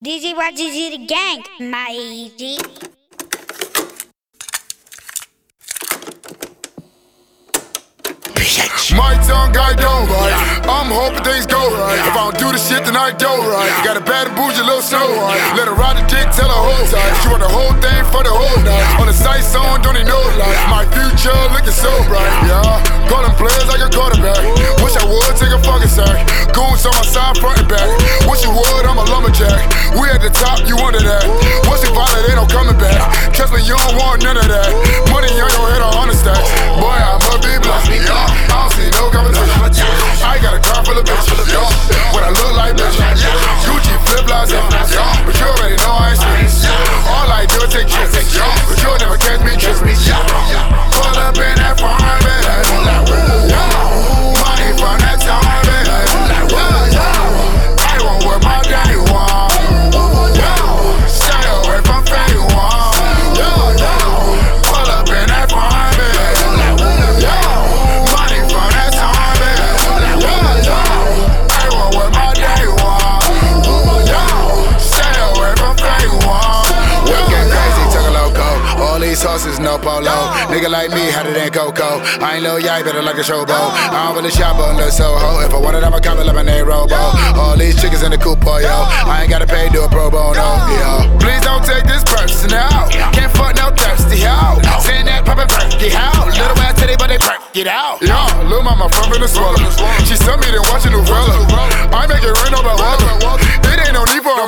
DJ YGG the gang, my G. My tongue got don't right. I'm hoping things go right. If I don't do the shit, then I don't right. Got a bad and bougie little snow white. Let her ride the dick, tell her hold tight. She want the whole thing for the whole night. On the sight song, don't even know life. My future looking so bright. Yeah, call them players like a quarterback. Wish I would take a fucking sack. Goons on my side, front and back. Wish you would, I'm a lumberjack. We at the top, you under that. Once you violate, ain't no coming back. Trust me, you don't want none of that. Money on your head, 100 stacks. Boy, I'm a big block. I don't see no competition. I got a car full of bitches. What I look like, bitch. Gucci flip flops, but you already know I ain't street. All I do is take trips, but you'll never catch me tripping. Pull up in that farm, money from that time, I won't wear my daddy one. Stay away from fake one. Pull up in that farm, money from that time, I won't wear my daddy one. Stay away from fake one. Looking crazy, took a loco. All these horses, no polo. Nigga like me, hotter than Coco. I ain't Lil Yachty, better like a showboat. I don't really shop on the Soho. If I wanted, I'm a cop, like my name Robo. All these chickens in the coupe, yo. I ain't gotta pay, do a pro bono, yo. Please don't take this personal. Can't fuck no thirsty hoe. Saying that poppin' perky how. Little ass titty, but they perk it out. Yo, little mama from Venezuela. She sent me to watch a novella. I make it rain on the weather. It ain't no need for a